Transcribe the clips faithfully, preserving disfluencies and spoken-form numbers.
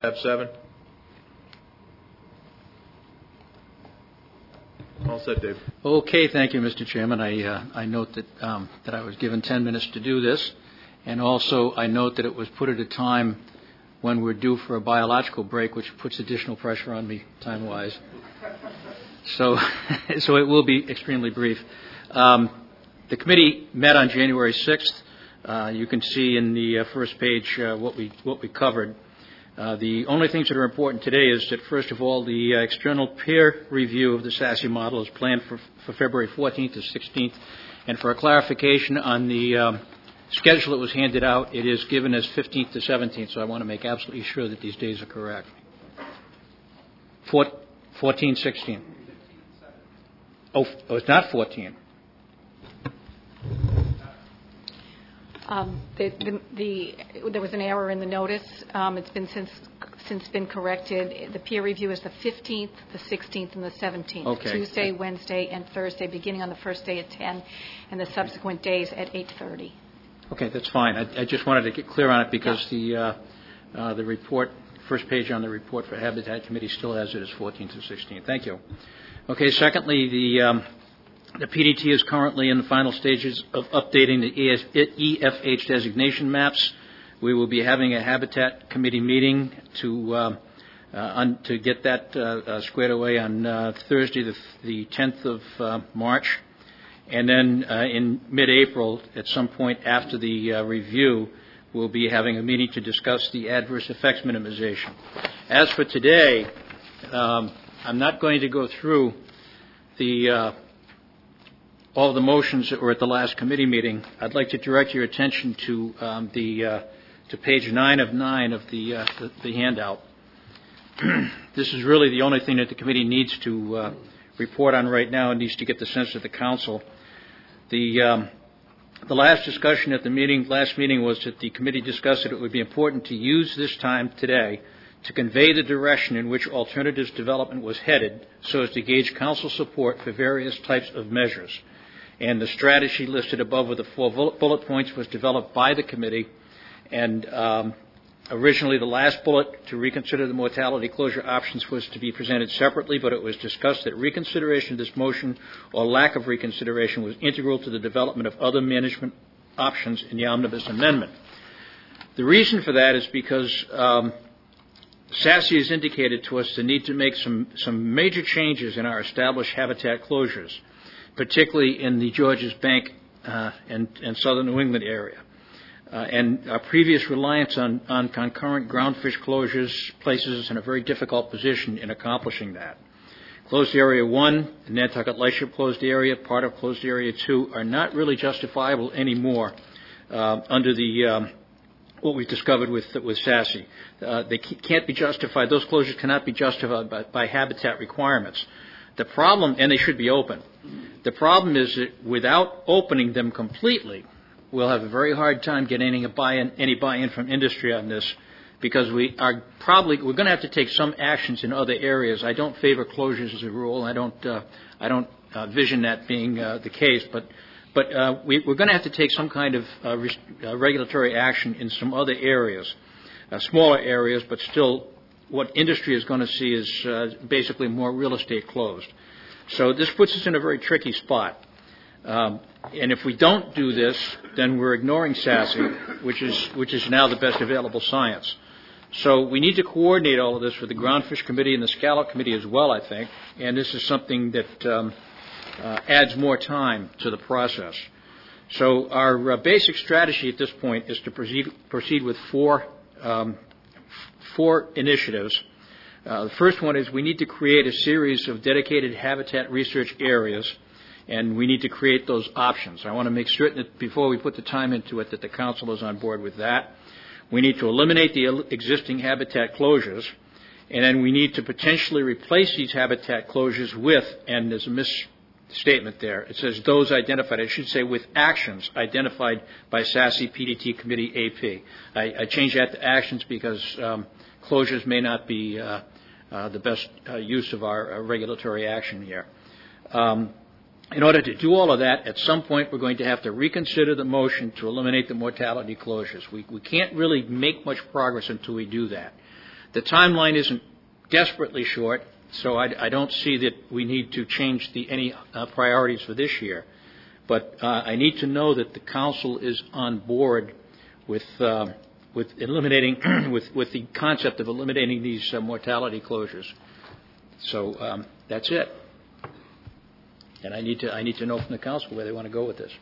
Tab seven. All set, Dave. Okay, thank you, Mister Chairman. I, uh, I note that, um, that I was given ten minutes to do this, and also I note that it was put at a time when we're due for a biological break, which puts additional pressure on me time-wise. So, so it will be extremely brief. Um, the committee met on January sixth. Uh, you can see in the uh, first page uh, what we what we covered. Uh, the only things that are important today is that, first of all, the uh, external peer review of the SASE model is planned for, for February fourteenth to sixteenth. And for a clarification on the um, schedule that was handed out, it is given as fifteenth to seventeenth, so I want to make absolutely sure that these days are correct. fourteen, sixteen. Oh, oh, it's not fourteen. Um, the, the, the, there was an error in the notice. Um, it's been since since been corrected. The peer review is the fifteenth, the sixteenth, and the seventeenth. Okay. Tuesday, Wednesday, and Thursday, beginning on the first day at ten, and the subsequent days at eight thirty. Okay, that's fine. I, I just wanted to get clear on it because yeah. the uh, uh, the report, first page on the report for Habitat Committee still has it as fourteenth to sixteenth. Thank you. Okay. Secondly, the um, The P D T is currently in the final stages of updating the E F H designation maps. We will be having a Habitat Committee meeting to uh, uh, un, to get that uh, uh, squared away on uh, Thursday, the, the tenth of uh, March. And then uh, in mid-April, at some point after the uh, review, we'll be having a meeting to discuss the adverse effects minimization. As for today, um, I'm not going to go through the uh, all of the motions that were at the last committee meeting. I'd like to direct your attention to um, the uh, to page nine of nine of the uh, the, the handout. This is really the only thing that the committee needs to uh, report on right now. It needs to get the sense of the council. The um, the last discussion at the meeting, last meeting, was that the committee discussed that it would be important to use this time today to convey the direction in which alternatives development was headed, so as to gauge council support for various types of measures. And the strategy listed above with the four bullet points was developed by the committee. And um, originally the last bullet, to reconsider the mortality closure options, was to be presented separately, but it was discussed that reconsideration of this motion or lack of reconsideration was integral to the development of other management options in the omnibus amendment. The reason for that is because um, SASE has indicated to us the need to make some, some major changes in our established habitat closures, particularly in the Georges Bank uh, and, and southern New England area. Uh, and our previous reliance on, on concurrent groundfish closures places us in a very difficult position in accomplishing that. Closed Area one, the Nantucket Lightship Closed Area, part of Closed Area two are not really justifiable anymore uh, under the um, what we've discovered with with SASE. Uh, they can't be justified. Those closures cannot be justified by, by habitat requirements. The problem, and they should be open. The problem is that without opening them completely, we'll have a very hard time getting any buy-in, any buy-in from industry on this, because we are probably we're going to have to take some actions in other areas. I don't favor closures as a rule. I don't uh, I don't uh, vision that being uh, the case, but but uh, we, we're going to have to take some kind of uh, res- uh, regulatory action in some other areas, uh, smaller areas, but still. What industry is going to see is uh, basically more real estate closed. So this puts us in a very tricky spot. Um, and if we don't do this, then we're ignoring SASE, which is which is now the best available science. So we need to coordinate all of this with the Groundfish Committee and the Scallop Committee as well, I think. And this is something that um, uh, adds more time to the process. So our uh, basic strategy at this point is to proceed, proceed with four um, four initiatives. Uh, the first one is we need to create a series of dedicated habitat research areas, and we need to create those options. I want to make certain that before we put the time into it that the council is on board with that. We need to eliminate the existing habitat closures, and then we need to potentially replace these habitat closures with, and there's a misstatement there, it says those identified. I should say with actions identified by SASE P D T Committee A P. I, I changed that to actions because um, closures may not be uh, uh, the best uh, use of our uh, regulatory action here. Um, in order to do all of that, at some point we're going to have to reconsider the motion to eliminate the mortality closures. We, we can't really make much progress until we do that. The timeline isn't desperately short, so I, I don't see that we need to change the, any uh, priorities for this year. But uh, I need to know that the council is on board with uh, with eliminating with with the concept of eliminating these uh, mortality closures. So um, that's it. And I need to I need to know from the council where they want to go with this.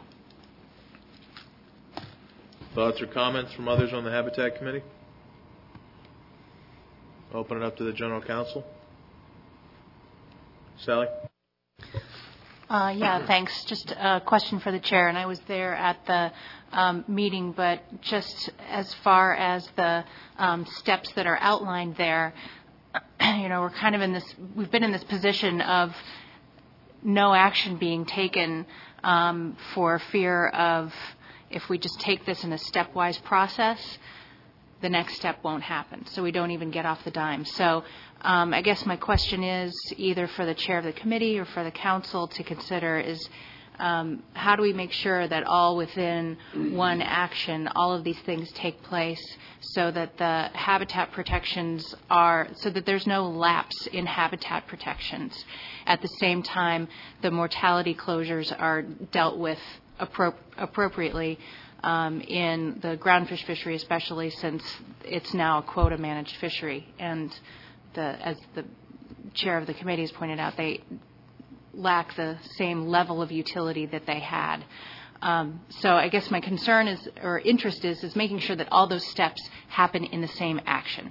Thoughts or comments from others on the Habitat Committee? Open it up to the General Counsel. Sally? Uh, yeah, thanks. Just a question for the chair, and I was there at the um, meeting, but just as far as the um, steps that are outlined there, you know, we're kind of in this, we've been in this position of no action being taken um, for fear of if we just take this in a stepwise process, the next step won't happen. So we don't even get off the dime. So um, I guess my question is either for the chair of the committee or for the council to consider is um, how do we make sure that all within one action, all of these things take place so that the habitat protections are, so that there's no lapse in habitat protections. At the same time, the mortality closures are dealt with appro- appropriately Um, in the groundfish fishery, especially since it's now a quota managed fishery. And the, as the chair of the committee has pointed out, they lack the same level of utility that they had. Um, so I guess my concern is, or interest is, is making sure that all those steps happen in the same action.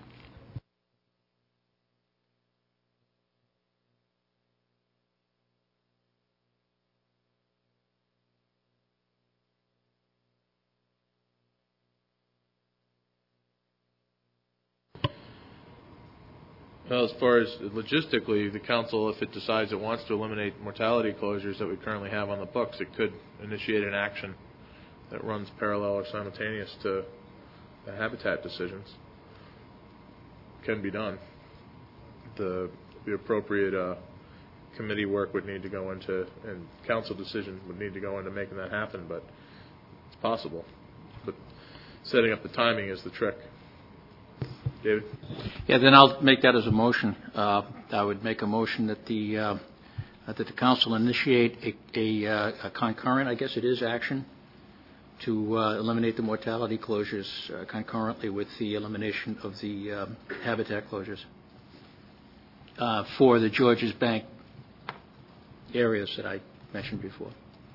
Well, as far as logistically, the council, if it decides it wants to eliminate mortality closures that we currently have on the books, it could initiate an action that runs parallel or simultaneous to the habitat decisions. Can be done. The, the appropriate uh, committee work would need to go into, and council decision would need to go into making that happen, but it's possible. But setting up the timing is the trick. David? Yeah, then I'll make that as a motion. Uh, I would make a motion that the uh, that the council initiate a, a, uh, a concurrent, I guess it is, action to uh, eliminate the mortality closures uh, concurrently with the elimination of the um, habitat closures uh, for the Georges Bank areas that I mentioned before.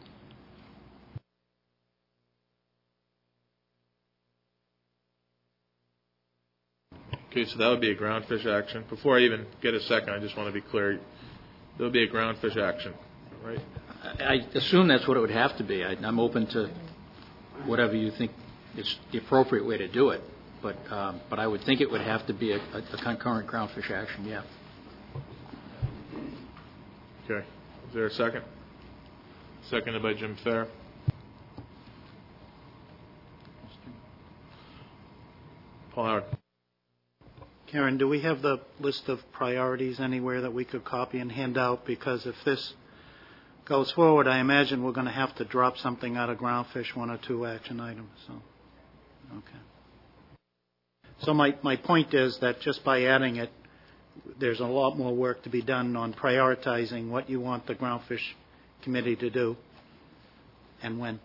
Okay, so that would be a groundfish action. Before I even get a second, I just want to be clear. There would be a groundfish action, right? I, I assume that's what it would have to be. I, I'm open to whatever you think is the appropriate way to do it, but um, but I would think it would have to be a, a, a concurrent groundfish action, yeah. Okay. Is there a second? Seconded by Jim Fair. Paul Howard. Karen, do we have the list of priorities anywhere that we could copy and hand out? Because if this goes forward, I imagine we're going to have to drop something out of groundfish, one or two action items. So, okay. So my, my point is that just by adding it, there's a lot more work to be done on prioritizing what you want the groundfish committee to do and when.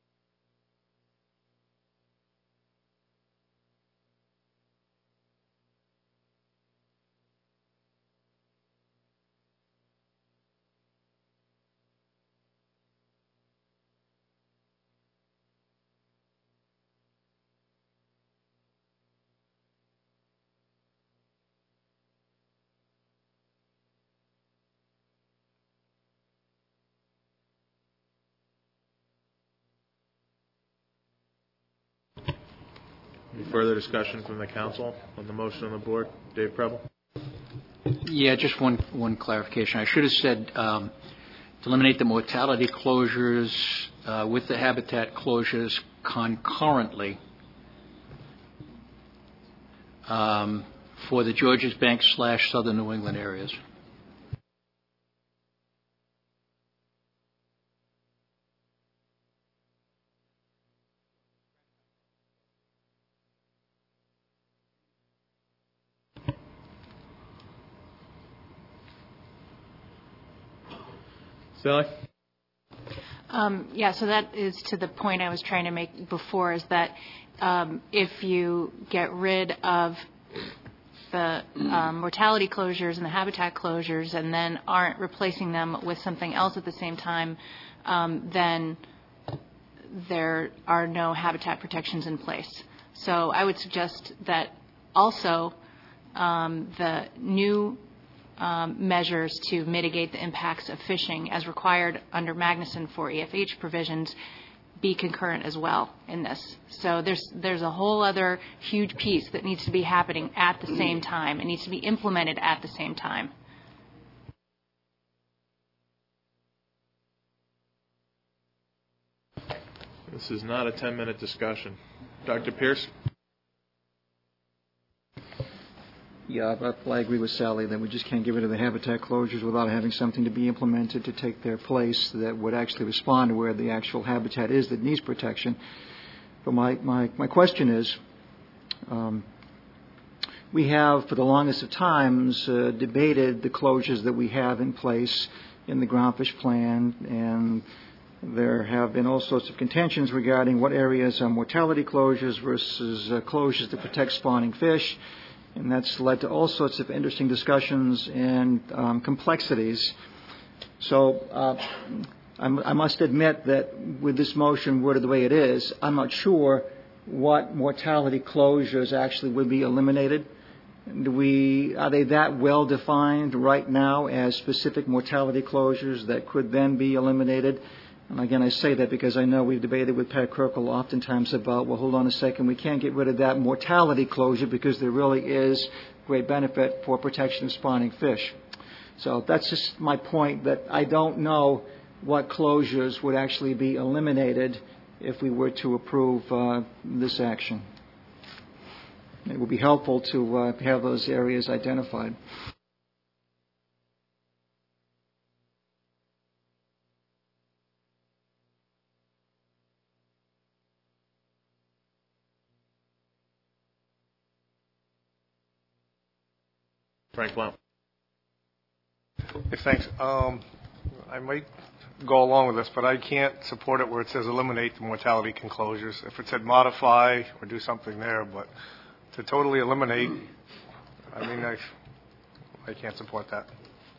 Any further discussion from the council on the motion on the board? Dave Preble? Yeah, just one one clarification. I should have said um, to eliminate the mortality closures uh, with the habitat closures concurrently um, for the Georges Bank slash Southern New England areas. Sally? Um, yeah, so that is to the point I was trying to make before, is that um, if you get rid of the um, mortality closures and the habitat closures and then aren't replacing them with something else at the same time, um, then there are no habitat protections in place. So I would suggest that also um, the new um, measures to mitigate the impacts of fishing as required under Magnuson for E F H provisions be concurrent as well in this. So there's there's a whole other huge piece that needs to be happening at the same time. It needs to be implemented at the same time. This is not a ten-minute discussion. Doctor Pierce? Yeah, I, I agree with Sally that we just can't get rid of the habitat closures without having something to be implemented to take their place that would actually respond to where the actual habitat is that needs protection. But my, my, my question is, um, we have for the longest of times uh, debated the closures that we have in place in the groundfish plan, and there have been all sorts of contentions regarding what areas are mortality closures versus uh, closures to protect spawning fish. And that's led to all sorts of interesting discussions and um, complexities. So uh, I'm, I must admit that with this motion worded the way it is, I'm not sure what mortality closures actually would be eliminated. Do we, are they that well defined right now as specific mortality closures that could then be eliminated? And again, I say that because I know we've debated with Pat Kirkle oftentimes about, well, hold on a second, we can't get rid of that mortality closure because there really is great benefit for protection of spawning fish. So that's just my point, that I don't know what closures would actually be eliminated if we were to approve uh, this action. It would be helpful to uh, have those areas identified. Frank Blount. Hey, thanks. Um, I might go along with this, but I can't support it where it says eliminate the mortality closures. If it said modify or do something there, but to totally eliminate, I mean, I, I can't support that.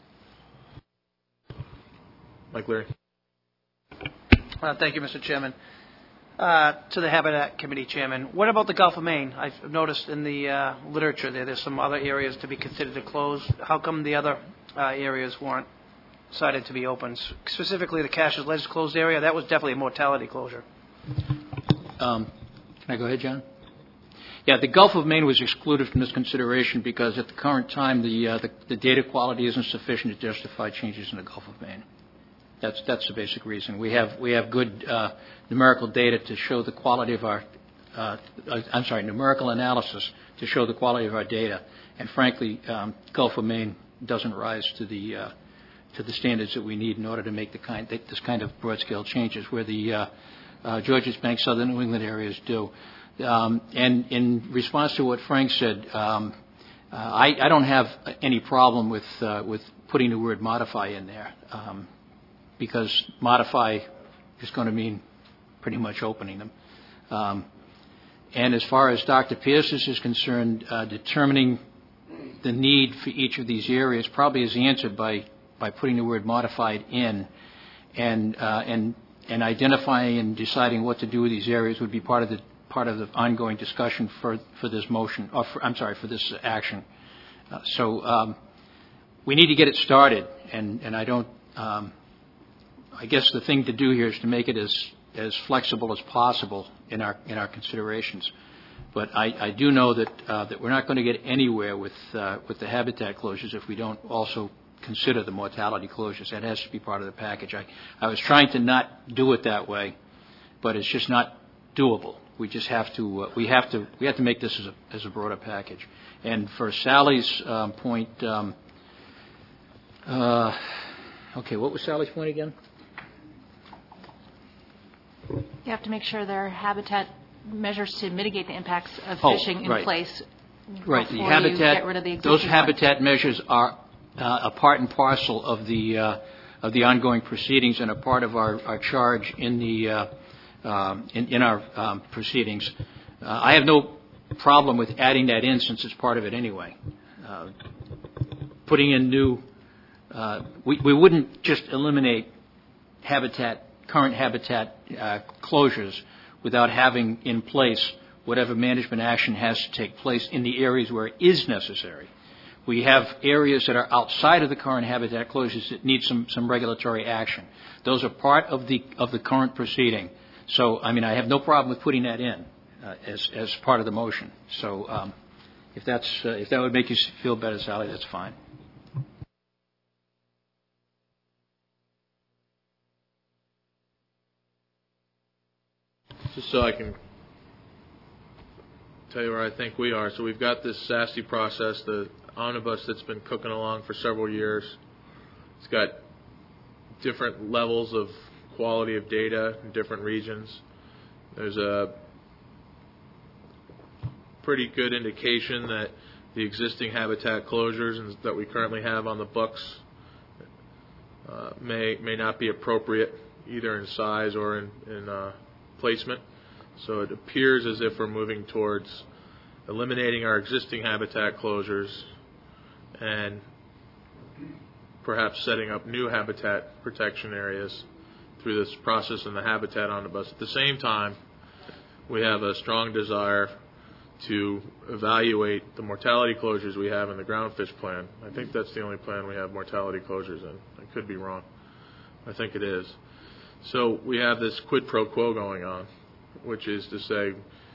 Mike Leary. Uh, thank you, Mister Chairman. Uh, to the Habitat Committee Chairman, what about the Gulf of Maine? I've noticed in the uh, literature there, there's some other areas to be considered to close. How come the other uh, areas weren't decided to be open? Specifically, the Caches Ledge closed area, that was definitely a mortality closure. Um, can I go ahead, John? Yeah, the Gulf of Maine was excluded from this consideration because at the current time, the, uh, the, the data quality isn't sufficient to justify changes in the Gulf of Maine. That's that's the basic reason. We have we have good uh, numerical data to show the quality of our. Uh, I'm sorry, numerical analysis to show the quality of our data, and frankly, um, Gulf of Maine doesn't rise to the uh, to the standards that we need in order to make the kind this kind of broad scale changes where the uh, uh, Georges Bank, Southern New England areas do. Um, and in response to what Frank said, um, uh, I, I don't have any problem with uh, with putting the word modify in there. Um, because modify is going to mean pretty much opening them. Um, and as far as Doctor Pierce's is concerned, uh, determining the need for each of these areas probably is answered by, by putting the word modified in, and uh, and and identifying and deciding what to do with these areas would be part of the part of the ongoing discussion for, for this motion, or for, I'm sorry, for this action. Uh, so um, we need to get it started, and, and I don't. Um, I guess the thing to do here is to make it as, as flexible as possible in our in our considerations. But I, I do know that uh, that we're not going to get anywhere with uh, with the habitat closures if we don't also consider the mortality closures. That has to be part of the package. I, I was trying to not do it that way, but it's just not doable. We just have to uh, we have to we have to make this as a as a broader package. And for Sally's um, point, um, uh, okay, what was Sally's point again? You have to make sure there are habitat measures to mitigate the impacts of Oh, fishing in right. place Right. before The you habitat, get rid of the those existing habitat measures are uh, a part and parcel of the uh, of the ongoing proceedings and a part of our, our charge in the uh, um, in, in our um, proceedings. Uh, I have no problem with adding that in since it's part of it anyway. Uh, putting in new, uh, we, we wouldn't just eliminate habitat, current habitat uh, closures without having in place whatever management action has to take place in the areas where it is necessary. We have areas that are outside of the current habitat closures that need some, some regulatory action. Those are part of the of the current proceeding. So, I mean, I have no problem with putting that in uh, as as part of the motion. So, um, if that's uh, if that would make you feel better, Sally, that's fine. Just so I can tell you where I think we are. So we've got this S A S T process, the omnibus that's been cooking along for several years. It's got different levels of quality of data in different regions. There's a pretty good indication that the existing habitat closures that we currently have on the books uh, may may not be appropriate either in size or in, in uh, placement. So it appears as if we're moving towards eliminating our existing habitat closures and perhaps setting up new habitat protection areas through this process in the habitat omnibus. At the same time, we have a strong desire to evaluate the mortality closures we have in the groundfish plan. I think that's the only plan we have mortality closures in. I could be wrong. I think it is. So we have this quid pro quo going on, which is to say,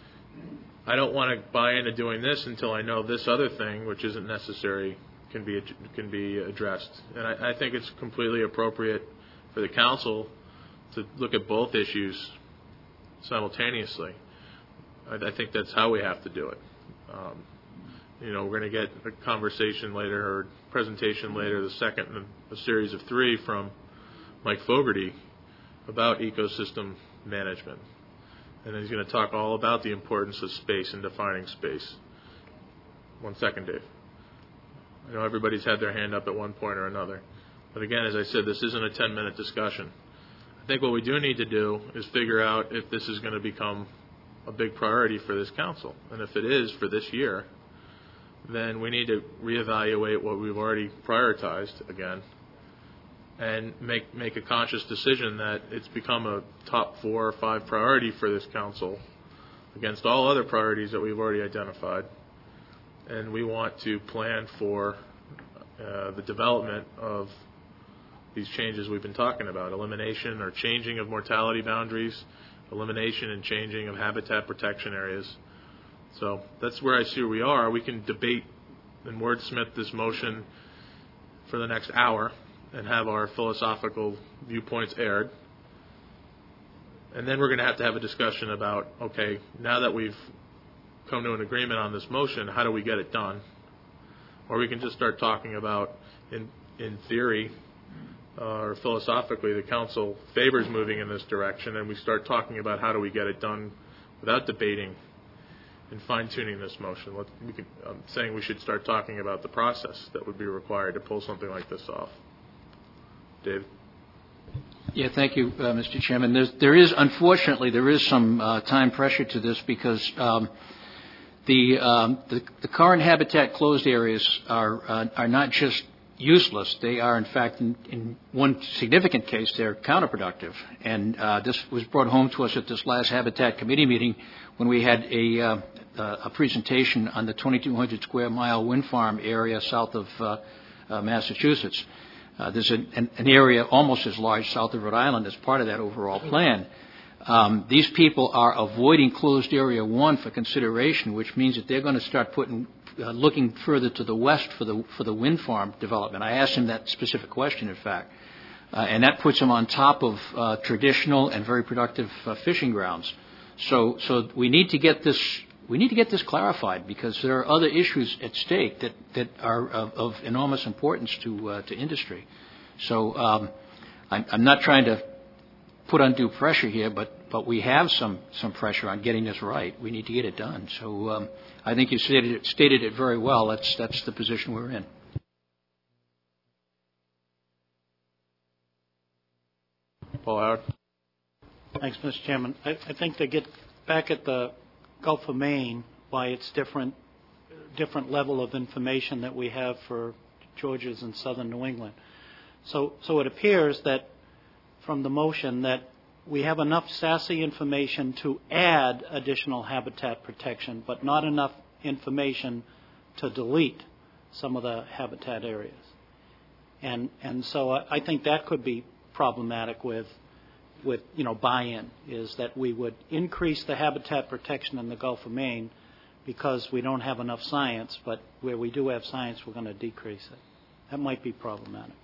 I don't want to buy into doing this until I know this other thing, which isn't necessary, can be can be addressed. And I, I think it's completely appropriate for the council to look at both issues simultaneously. I, I think that's how we have to do it. Um, you know, we're going to get a conversation later or presentation later, the second in a series of three from Mike Fogarty about ecosystem management. And he's going to talk all about the importance of space and defining space. One second, Dave. I know everybody's had their hand up at one point or another. But again, as I said, this isn't a ten-minute discussion. I think what we do need to do is figure out if this is going to become a big priority for this council. And if it is for this year, then we need to reevaluate what we've already prioritized again and make make a conscious decision that it's become a top four or five priority for this council against all other priorities that we've already identified. And we want to plan for uh, the development of these changes we've been talking about, elimination or changing of mortality boundaries, elimination and changing of habitat protection areas. So that's where I see where we are. We can debate and wordsmith this motion for the next hour and have our philosophical viewpoints aired. And then we're going to have to have a discussion about, okay, now that we've come to an agreement on this motion, how do we get it done? Or we can just start talking about, in in theory, uh, or philosophically, the council favors moving in this direction, and we start talking about how do we get it done without debating and fine-tuning this motion. Let, we could, I'm saying we should start talking about the process that would be required to pull something like this off. Dave? Yeah, thank you, uh, Mister Chairman. There's, there is, unfortunately, there is some uh, time pressure to this because um, the, um, the the current habitat closed areas are uh, are not just useless. They are, in fact, in, in one significant case, they're counterproductive. And uh, this was brought home to us at this last Habitat Committee meeting when we had a uh, a presentation on the twenty-two hundred square mile wind farm area south of uh, uh, Massachusetts. Uh, there's an, an, an area almost as large south of Rhode Island as part of that overall plan. Um, these people are avoiding closed area one for consideration, which means that they're going to start putting, uh, looking further to the west for the for the wind farm development. I asked him that specific question, in fact, uh, and that puts them on top of uh, traditional and very productive uh, fishing grounds. So, so we need to get this. We need to get this clarified because there are other issues at stake that, that are of, of enormous importance to uh, to industry. So um, I'm, I'm not trying to put undue pressure here, but, but we have some, some pressure on getting this right. We need to get it done. So um, I think you stated it, stated it very well. That's that's the position we're in. Paul Howard. Thanks, Mister Chairman. I, I think to get back at the Gulf of Maine, why it's different, different level of information that we have for Georges and southern New England. So, so it appears that from the motion that we have enough S A S I information to add additional habitat protection, but not enough information to delete some of the habitat areas. And, and so I, I think that could be problematic with, with, you know, buy-in, is that we would increase the habitat protection in the Gulf of Maine because we don't have enough science, but where we do have science, we're going to decrease it. That might be problematic.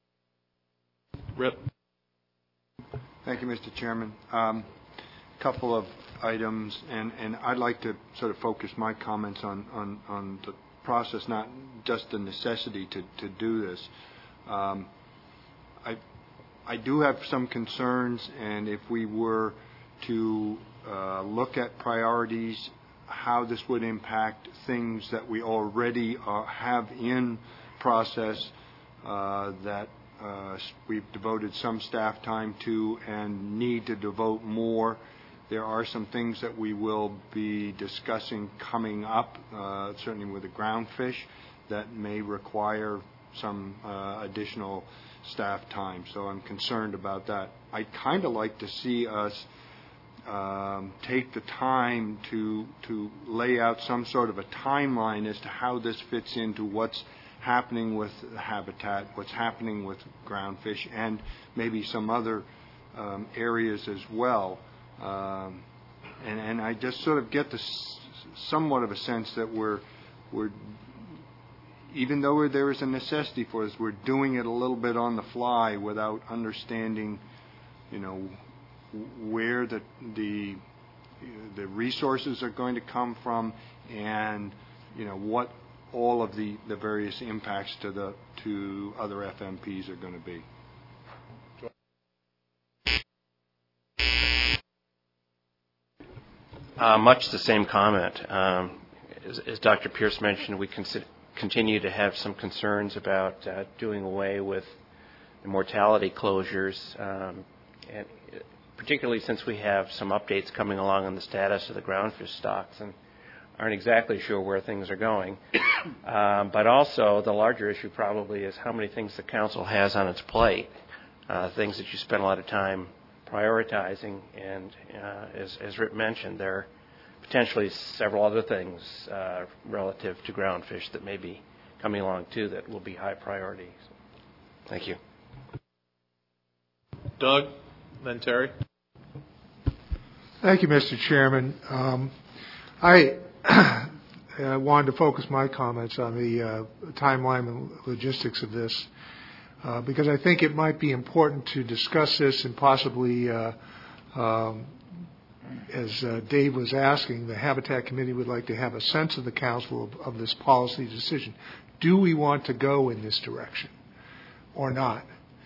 Rip. Thank you, Mister Chairman. A um, couple of items, and, and I'd like to sort of focus my comments on, on, on the process, not just the necessity to, to do this. Um, I, I do have some concerns, and if we were to uh, look at priorities, how this would impact things that we already uh, have in process uh, that uh, we've devoted some staff time to and need to devote more. There are some things that we will be discussing coming up, uh, certainly with the groundfish, that may require some uh, additional staff time. So I'm concerned about that. I'd kind of like to see us um, take the time to to lay out some sort of a timeline as to how this fits into what's happening with habitat, what's happening with groundfish, and maybe some other um, areas as well. Um, and, and I just sort of get this somewhat of a sense that we're, we're even though we're, there is a necessity for this, we're doing it a little bit on the fly without understanding, you know, where the the the resources are going to come from, and you know what all of the, the various impacts to the to other F M Ps are going to be. Uh, much the same comment. Um, as, as Doctor Pierce mentioned, we consider, continue to have some concerns about uh, doing away with the mortality closures, um, and particularly since we have some updates coming along on the status of the groundfish stocks and aren't exactly sure where things are going. Um, but also, the larger issue probably is how many things the council has on its plate, uh, things that you spend a lot of time prioritizing, and uh, as, as Rip mentioned, there are potentially several other things uh, relative to groundfish that may be coming along too that will be high priority. So, thank you. Doug, then Terry. Thank you, Mister Chairman. Um, I uh, wanted to focus my comments on the uh, timeline and logistics of this. Uh, because I think it might be important to discuss this and possibly, uh, um, as uh, Dave was asking, the Habitat Committee would like to have a sense of the Council of, of this policy decision. Do we want to go in this direction or not?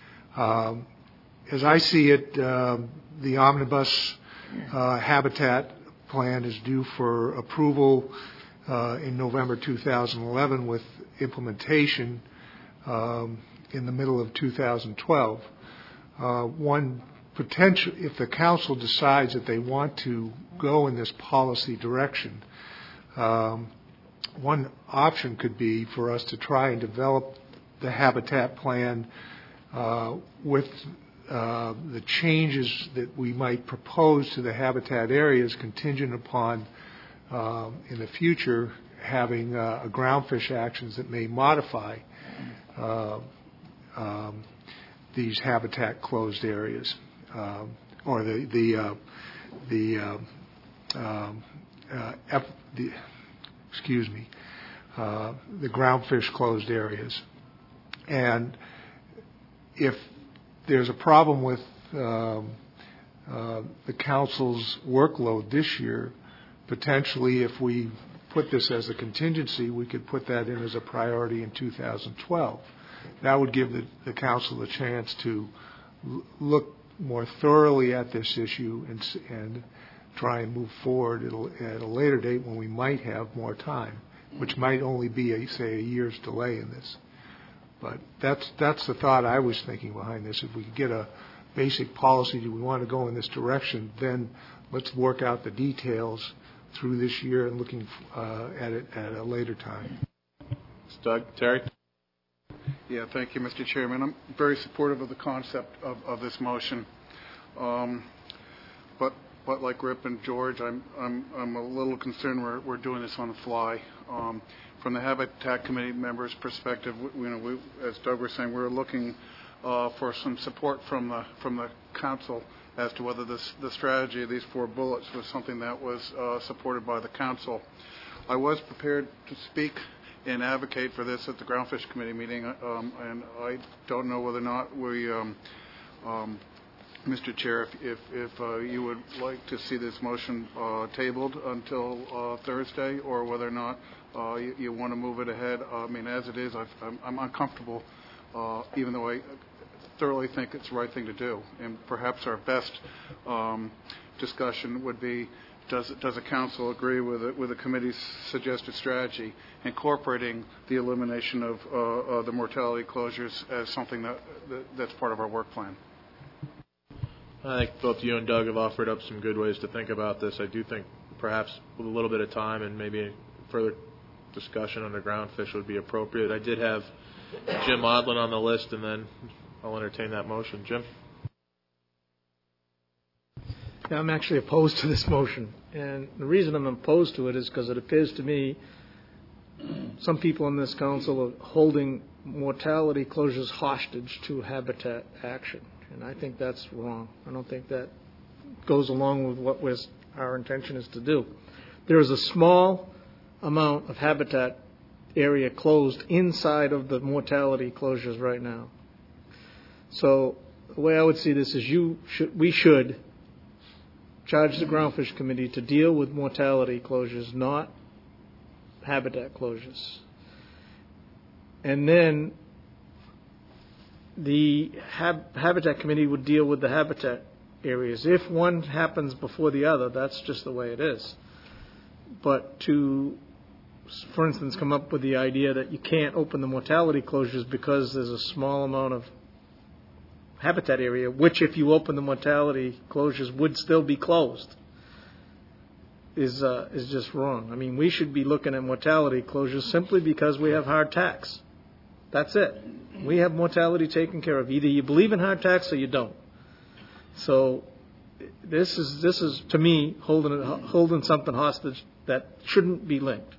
Um, as I see it, um, the Omnibus uh, Habitat Plan is due for approval uh, in November two thousand eleven with implementation um, in the middle of two thousand twelve. Uh, one potential, if the council decides that they want to go in this policy direction, um, one option could be for us to try and develop the habitat plan uh, with uh, the changes that we might propose to the habitat areas contingent upon uh, in the future having uh, a groundfish actions that may modify uh, Um, these habitat closed areas, um, or the the uh, the, uh, um, uh, F, the excuse me, uh, the groundfish closed areas, and if there's a problem with um, uh, the council's workload this year, potentially if we put this as a contingency, we could put that in as a priority in two thousand twelve. That would give the, the council a chance to l- look more thoroughly at this issue and, and try and move forward at a, at a later date when we might have more time, which might only be, a, say, a year's delay in this. But that's that's the thought I was thinking behind this. If we could get a basic policy, do we want to go in this direction, then let's work out the details through this year and looking uh, at it at a later time. Doug, Terry? Yeah, thank you, Mister Chairman. I'm very supportive of the concept of, of this motion. Um, but but like Rip and George, I'm I'm I'm a little concerned we're we're doing this on the fly. Um, from the Habitat Committee members' perspective, we, you know, we, as Doug was saying, we're looking uh, for some support from the from the council as to whether this the strategy of these four bullets was something that was uh, supported by the council. I was prepared to speak and advocate for this at the Groundfish Committee meeting, um, and I don't know whether or not we, um, um, Mister Chair, if, if, if uh, you would like to see this motion uh, tabled until uh, Thursday, or whether or not uh, you, you want to move it ahead. I mean, as it is, I've, I'm, I'm uncomfortable, uh, even though I thoroughly think it's the right thing to do. And perhaps our best um, discussion would be, Does, does the council agree with the, with the committee's suggested strategy, incorporating the elimination of uh, uh, the mortality closures as something that, that that's part of our work plan? I think both you and Doug have offered up some good ways to think about this. I do think perhaps with a little bit of time and maybe further discussion on the groundfish would be appropriate. I did have Jim Odlin on the list, and then I'll entertain that motion. Jim? Yeah, I'm actually opposed to this motion, and the reason I'm opposed to it is because it appears to me some people in this council are holding mortality closures hostage to habitat action, and I think that's wrong. I don't think that goes along with what was our intention is to do. There is a small amount of habitat area closed inside of the mortality closures right now. So the way I would see this is you should, we should charge the Groundfish Committee to deal with mortality closures, not habitat closures. And then the Hab- Habitat Committee would deal with the habitat areas. If one happens before the other, that's just the way it is. But to, for instance, come up with the idea that you can't open the mortality closures because there's a small amount of habitat area, which if you open the mortality closures would still be closed, is uh, is just wrong. I mean, we should be looking at mortality closures simply because we have hard tax. That's it. We have mortality taken care of. Either you believe in hard tax or you don't. So this is this is to me holding it, holding something hostage that shouldn't be linked.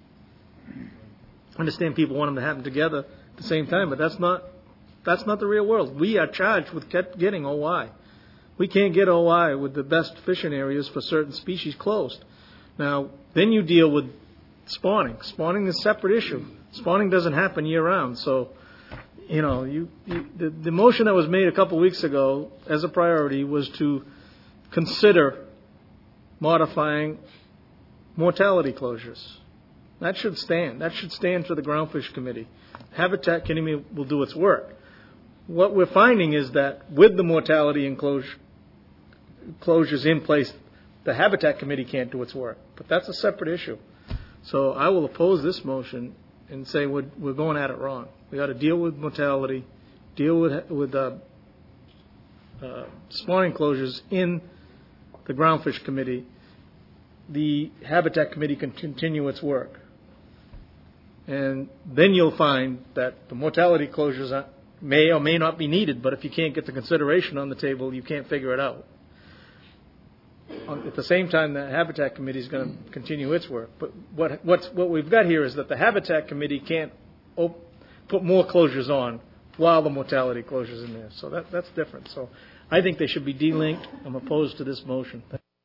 I understand people want them to happen together at the same time, but that's not That's not the real world. We are charged with getting O I. We can't get O I with the best fishing areas for certain species closed. Now, then you deal with spawning. Spawning is a separate issue. Spawning doesn't happen year-round. So, you know, you, you, the, the motion that was made a couple weeks ago as a priority was to consider modifying mortality closures. That should stand. That should stand for the Groundfish Committee. Habitat Committee will do its work. What we're finding is that with the mortality enclosure, closures in place, the Habitat Committee can't do its work. But that's a separate issue. So I will oppose this motion and say we're, we're going at it wrong. We got to deal with mortality, deal with with uh, uh, spawning closures in the Groundfish Committee. The Habitat Committee can continue its work. And then you'll find that the mortality closures are, may or may not be needed, but if you can't get the consideration on the table, you can't figure it out. At the same time, the Habitat Committee is going to continue its work. But what what's, what we've got here is that the Habitat Committee can't op- put more closures on while the mortality closures in there. So that that's different. So I think they should be delinked. I'm opposed to this motion.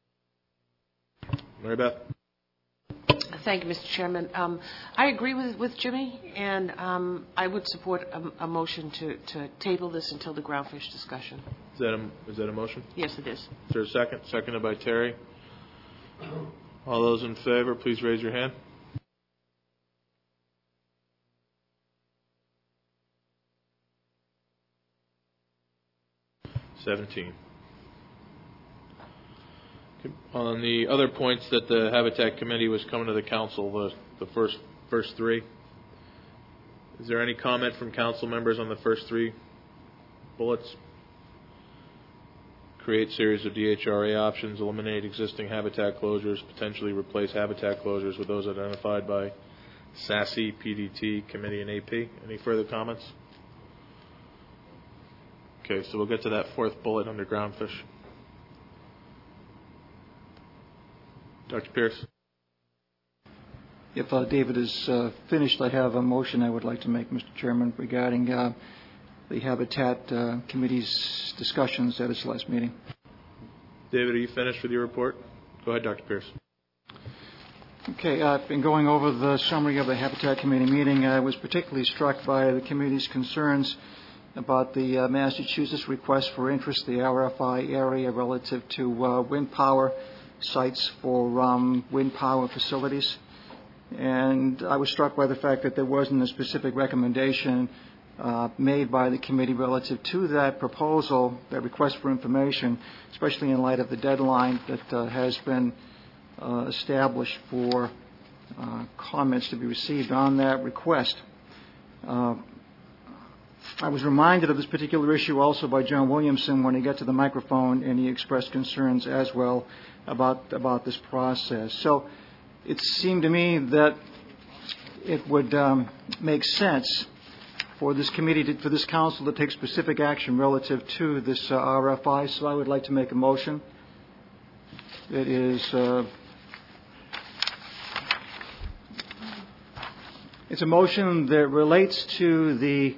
Mary Beth. Thank you, Mister Chairman. Um, I agree with, with Jimmy, and um, I would support a, a motion to, to table this until the groundfish discussion. Is that a, is that a motion? Yes, it is. Is there a second? Seconded by Terry. All those in favor, please raise your hand. Seventeen. On the other points that the Habitat Committee was coming to the council, the, the first first three, is there any comment from council members on the first three bullets? create series of D H R A options, eliminate existing habitat closures, potentially replace habitat closures with those identified by SASE, P D T, Committee, and A P. Any further comments? Okay, so we'll get to that fourth bullet under groundfish. Doctor Pierce. If uh, David is uh, finished, I have a motion I would like to make, Mister Chairman, regarding uh, the Habitat uh, Committee's discussions at its last meeting. David, are you finished with your report? Go ahead, Doctor Pierce. Okay, uh, I've been going over the summary of the Habitat Committee meeting. I was particularly struck by the committee's concerns about the uh, Massachusetts request for interest, the R F I area relative to uh, wind power sites for um, wind power facilities. And I was struck by the fact that there wasn't a specific recommendation uh, made by the committee relative to that proposal, that request for information, especially in light of the deadline that uh, has been uh, established for uh, comments to be received on that request. Uh, I was reminded of this particular issue also by John Williamson when he got to the microphone, and he expressed concerns as well about about this process. So it seemed to me that it would um, make sense for this committee, to, for this council to take specific action relative to this uh, R F I. So I would like to make a motion. It is uh, it's a motion that relates to the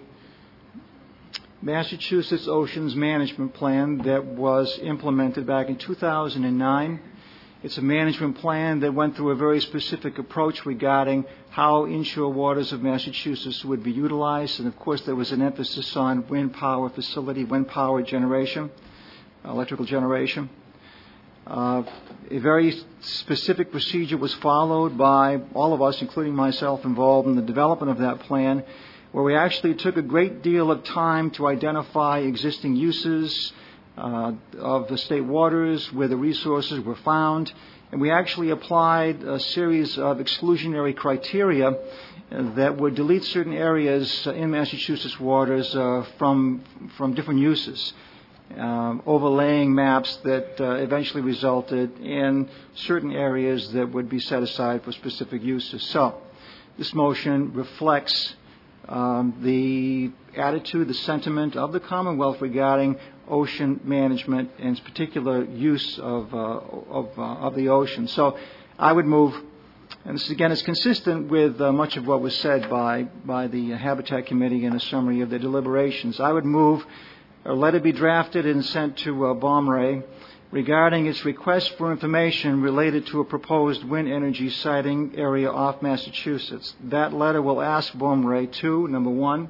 Massachusetts Oceans Management Plan that was implemented back in two thousand nine. It's a management plan that went through a very specific approach regarding how inshore waters of Massachusetts would be utilized. And, of course, there was an emphasis on wind power facility, wind power generation, electrical generation. Uh, a very specific procedure was followed by all of us, including myself, involved in the development of that plan, where we actually took a great deal of time to identify existing uses uh, of the state waters, where the resources were found, and we actually applied a series of exclusionary criteria that would delete certain areas in Massachusetts waters uh, from from different uses, um, overlaying maps that uh, eventually resulted in certain areas that would be set aside for specific uses. So this motion reflects Um, the attitude, the sentiment of the Commonwealth regarding ocean management and its particular use of uh, of, uh, of the ocean. So I would move, and this again is consistent with uh, much of what was said by, by the Habitat Committee in a summary of their deliberations. I would move a letter be drafted and sent to uh, BOMRE regarding its request for information related to a proposed wind energy siting area off Massachusetts. That letter will ask BOMRE to, number one,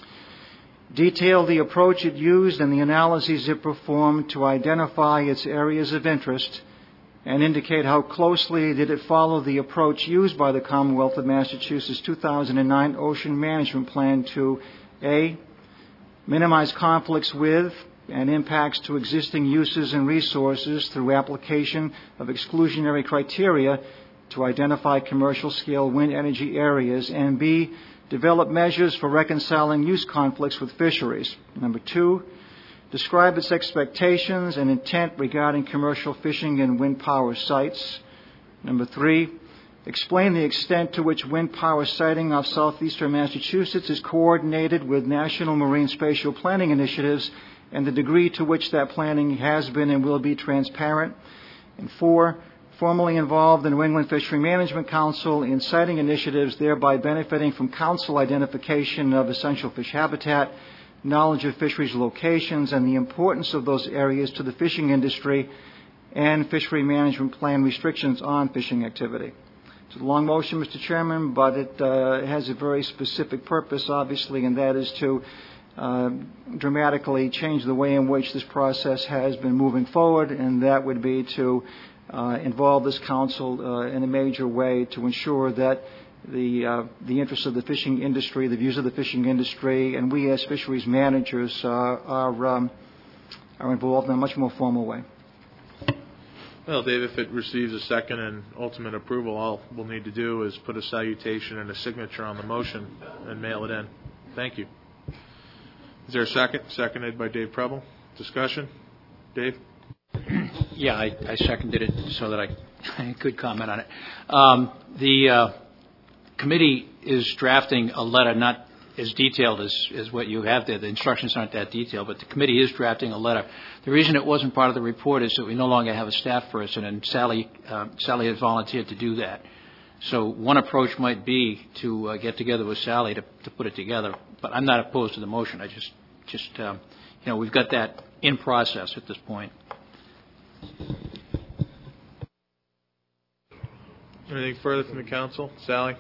detail the approach it used and the analyses it performed to identify its areas of interest and indicate how closely did it follow the approach used by the Commonwealth of Massachusetts two thousand nine Ocean Management Plan to A, minimize conflicts with and impacts to existing uses and resources through application of exclusionary criteria to identify commercial-scale wind energy areas, and B, develop measures for reconciling use conflicts with fisheries. Number two, describe its expectations and intent regarding commercial fishing and wind power sites. Number three, explain the extent to which wind power siting off southeastern Massachusetts is coordinated with national marine spatial planning initiatives and the degree to which that planning has been and will be transparent. And four, formally involve the New England Fishery Management Council in siting initiatives, thereby benefiting from council identification of essential fish habitat, knowledge of fisheries locations, and the importance of those areas to the fishing industry, and fishery management plan restrictions on fishing activity. It's a long motion, Mister Chairman, but it uh, has a very specific purpose, obviously, and that is to Uh, dramatically change the way in which this process has been moving forward, and that would be to uh, involve this council uh, in a major way to ensure that the uh, the interests of the fishing industry, the views of the fishing industry, and we as fisheries managers uh, are um, are involved in a much more formal way. Well, Dave, if it receives a second and ultimate approval, all we'll need to do is put a salutation and a signature on the motion and mail it in. Thank you. Is there a second? Seconded by Dave Preble. Discussion? Dave? Yeah, I, I seconded it so that I, I could comment on it. Um, the uh, committee is drafting a letter, not as detailed as, as what you have there. The instructions aren't that detailed, but the committee is drafting a letter. The reason it wasn't part of the report is that we no longer have a staff person, and Sally, uh, Sally has volunteered to do that. So one approach might be to uh, get together with Sally to, to put it together. But I'm not opposed to the motion. I just, just um, you know, we've got that in process at this point. Anything further from the council? Sally?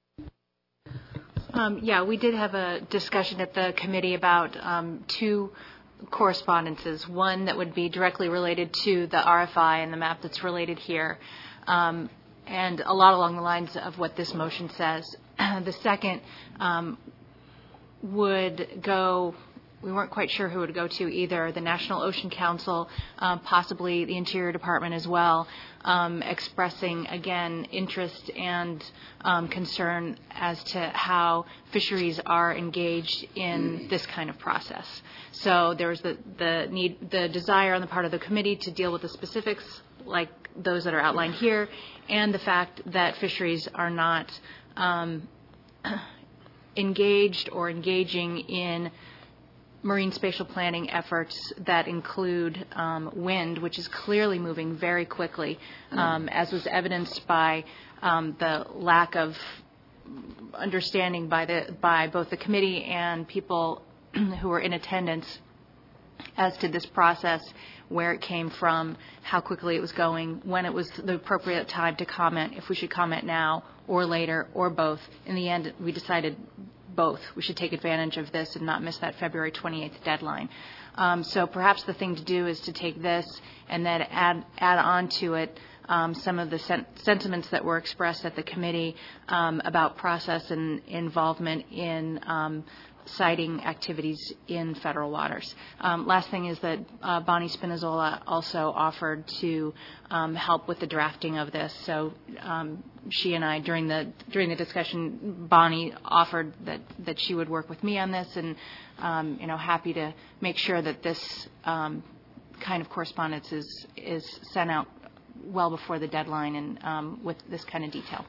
Um, yeah, we did have a discussion at the committee about um, two correspondences. One that would be directly related to the R F I and the map that's related here, um, and a lot along the lines of what this motion says. The second um, would go, we weren't quite sure who it would go to either, the National Ocean Council, um, possibly the Interior Department as well, um, expressing, again, interest and um, concern as to how fisheries are engaged in this kind of process. So there was the, the need, the desire on the part of the committee to deal with the specifics, like those that are outlined here, and the fact that fisheries are not um, engaged or engaging in marine spatial planning efforts that include um, wind, which is clearly moving very quickly, um, as was evidenced by um, the lack of understanding by the by both the committee and people who were in attendance as to this process, where it came from, how quickly it was going, when it was the appropriate time to comment, if we should comment now or later or both. In the end, we decided both. We should take advantage of this and not miss that February twenty-eighth deadline. Um, so perhaps the thing to do is to take this and then add add on to it um, some of the sen- sentiments that were expressed at the committee um, about process and involvement in um, siting activities in federal waters. Um, last thing is that uh, Bonnie Spinazzola also offered to um, help with the drafting of this. So um, she and I, during the during the discussion, Bonnie offered that, that she would work with me on this, and um, you know, happy to make sure that this um, kind of correspondence is is sent out well before the deadline and um, with this kind of detail.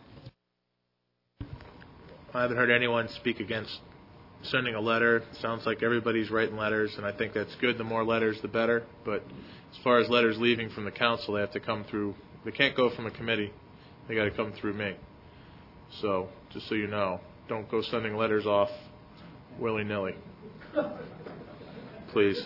I haven't heard anyone speak against sending a letter. Sounds like everybody's writing letters, and I think that's good. The more letters, the better. But as far as letters leaving from the council, they have to come through. They can't go from a committee. They got to come through me. So just so you know, don't go sending letters off willy-nilly, please.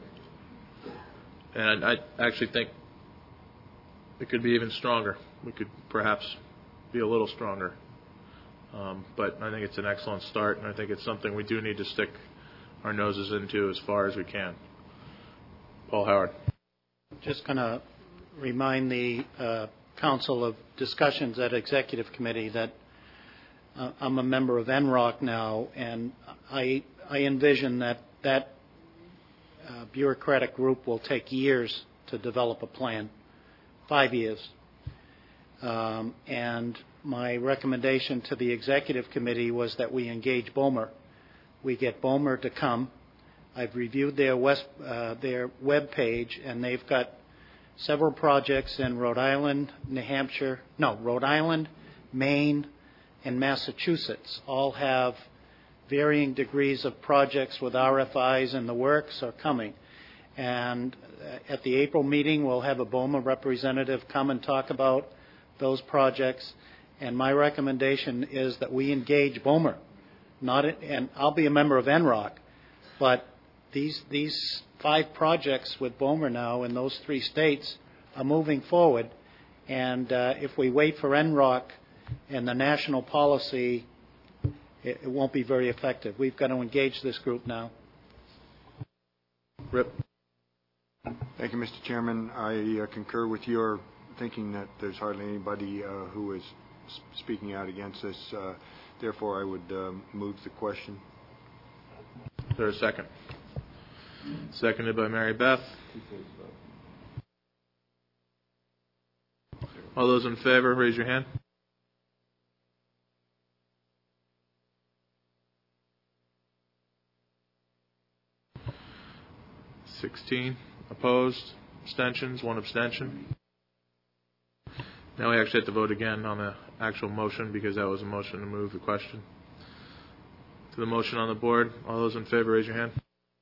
And I actually think it could be even stronger. We could perhaps be a little stronger. Um, but I think it's an excellent start, and I think it's something we do need to stick our noses into as far as we can. Paul Howard. Just going to remind the uh, Council of discussions at Executive Committee that uh, I'm a member of N R O C now, and I, I envision that that uh, bureaucratic group will take years to develop a plan, five years. Um, and my recommendation to the Executive Committee was that we engage BOMER. We get BOMER to come. I've reviewed their, West, uh, their web page, and they've got several projects in Rhode Island, New Hampshire, no, Rhode Island, Maine, and Massachusetts. All have varying degrees of projects with R F Is in the works or coming. And at the April meeting, we'll have a BOMER representative come and talk about those projects. And my recommendation is that we engage BOMER. Not, and I'll be a member of N R O C, but these these five projects with BOMER now in those three states are moving forward. And uh, if we wait for N R O C and the national policy, it, it won't be very effective. We've got to engage this group now. Rip. Thank you, Mister Chairman. I uh, concur with your thinking that there's hardly anybody uh, who is speaking out against this. Uh, therefore, I would um, move the question. Is there a second? Seconded by Mary Beth. All those in favor, raise your hand. Sixteen opposed, abstentions, one abstention. Now we actually have to vote again on the actual motion because that was a motion to move the question. To the motion on the board, all those in favor, raise your hand.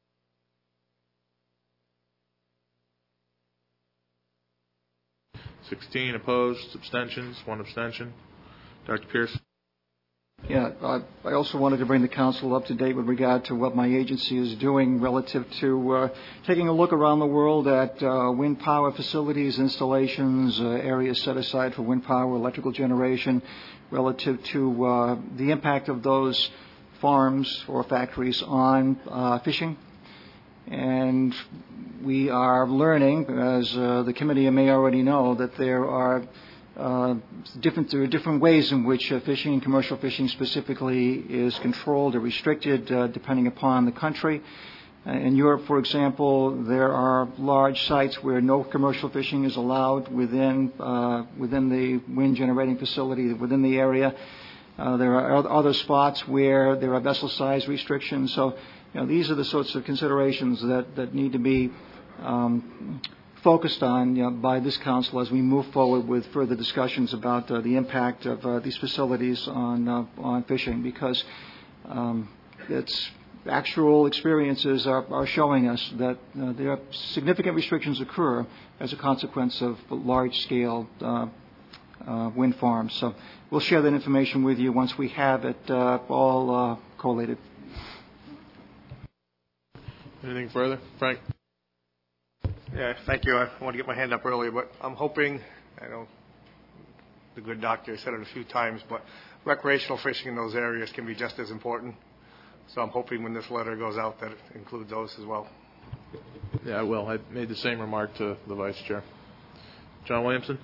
sixteen opposed, abstentions, one abstention. Doctor Pierce. Yeah, I, I also wanted to bring the council up to date with regard to what my agency is doing relative to uh, taking a look around the world at uh, wind power facilities, installations, uh, areas set aside for wind power, electrical generation, relative to uh, the impact of those farms or factories on uh, fishing. And we are learning, as uh, the committee may already know, that there are uh, different there are different ways in which uh, fishing, commercial fishing specifically, is controlled or restricted uh, depending upon the country. Uh, in Europe, for example, there are large sites where no commercial fishing is allowed within uh, within the wind generating facility within the area. Uh, there are other spots where there are vessel size restrictions. So, you know, these are the sorts of considerations that, that need to be um, focused on, you know, by this council as we move forward with further discussions about uh, the impact of uh, these facilities on uh, on fishing, because um, it's actual experiences are, are showing us that uh, there are significant restrictions occur as a consequence of large-scale uh, uh, wind farms. So we'll share that information with you once we have it uh, all uh, collated. Anything further? Frank? Yeah, thank you. I want to get my hand up earlier, but I'm hoping, I know the good doctor said it a few times, but recreational fishing in those areas can be just as important. So I'm hoping when this letter goes out that it includes those as well. Yeah, I will. I made the same remark to the Vice Chair. John Williamson?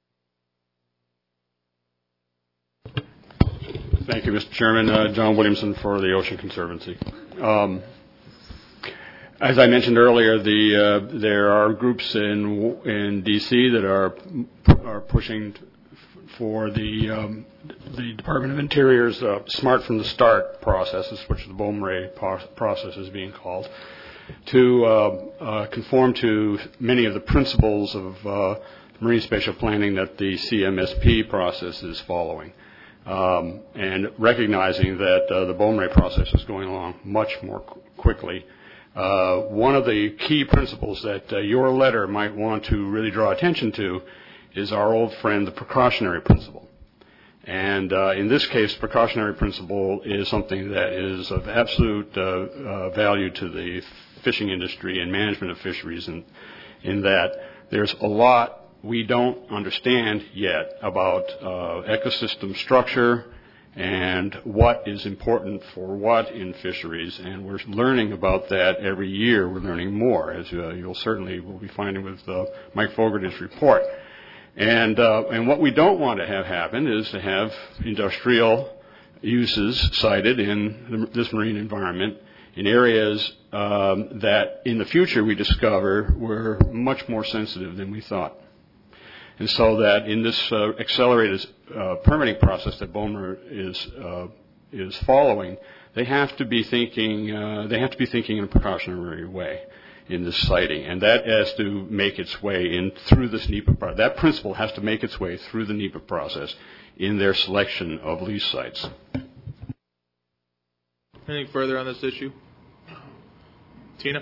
Thank you, Mister Chairman. Uh, John Williamson for the Ocean Conservancy. Um, As I mentioned earlier, the, uh, there are groups in in D C that are are pushing for the um, the Department of Interior's uh, Smart from the Start processes, which the BOMRE process is being called, to uh, uh, conform to many of the principles of uh, marine spatial planning that the C M S P process is following, um, and recognizing that uh, the BOMRE process is going along much more qu- quickly. Uh, one of the key principles that uh, your letter might want to really draw attention to is our old friend, the precautionary principle. And uh, in this case, precautionary principle is something that is of absolute uh, uh, value to the fishing industry and management of fisheries, in, in that there's a lot we don't understand yet about uh, ecosystem structure and what is important for what in fisheries, and we're learning about that every year. We're learning more, as uh, you'll certainly will be finding with uh, Mike Fogarty's report. And uh, and what we don't want to have happen is to have industrial uses cited in the, this marine environment in areas um, that in the future we discover were much more sensitive than we thought. And so that in this uh, accelerated uh, permitting process that BOMRE is uh, is following, they have to be thinking uh, they have to be thinking in a precautionary way in this siting, and that has to make its way in through this NEPA process. That principle has to make its way through the NEPA process in their selection of lease sites. Anything further on this issue? Tina?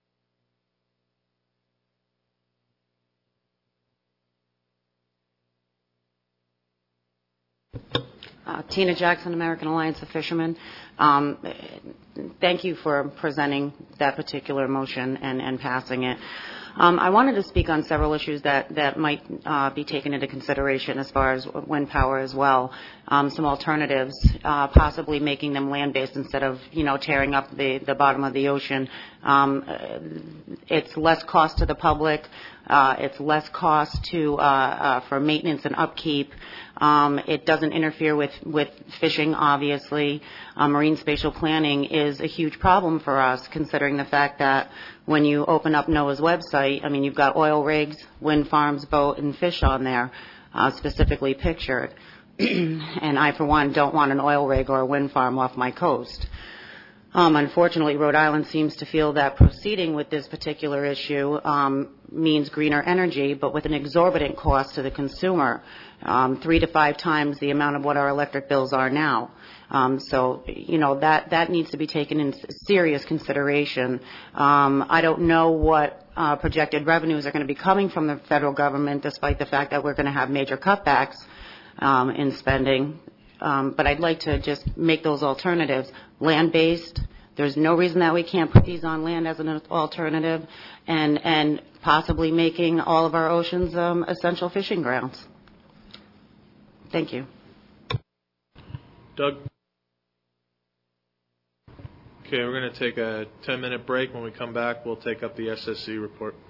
Uh, Tina Jackson, American Alliance of Fishermen. Um, thank you for presenting that particular motion and, and passing it. Um, I wanted to speak on several issues that, that might uh, be taken into consideration as far as wind power as well. Um, some alternatives, uh, possibly making them land-based instead of, you know, tearing up the, the bottom of the ocean. Um, it's less cost to the public. Uh, it's less cost to uh, uh, for maintenance and upkeep. Um, it doesn't interfere with, with fishing, obviously. Uh, marine spatial planning is a huge problem for us, considering the fact that when you open up NOAA's website, I mean, you've got oil rigs, wind farms, boat, and fish on there, uh, specifically pictured. And I, for one, don't want an oil rig or a wind farm off my coast. Um, unfortunately, Rhode Island seems to feel that proceeding with this particular issue um, means greener energy, but with an exorbitant cost to the consumer, um, three to five times the amount of what our electric bills are now. Um, so, you know, that, that needs to be taken in serious consideration. Um, I don't know what uh, projected revenues are going to be coming from the federal government, despite the fact that we're going to have major cutbacks um, in spending. Um, but I'd like to just make those alternatives land-based. There's no reason that we can't put these on land as an alternative, and, and possibly making all of our oceans um, essential fishing grounds. Thank you. Doug? Okay, we're going to take a ten-minute break. When we come back, we'll take up the S S C report.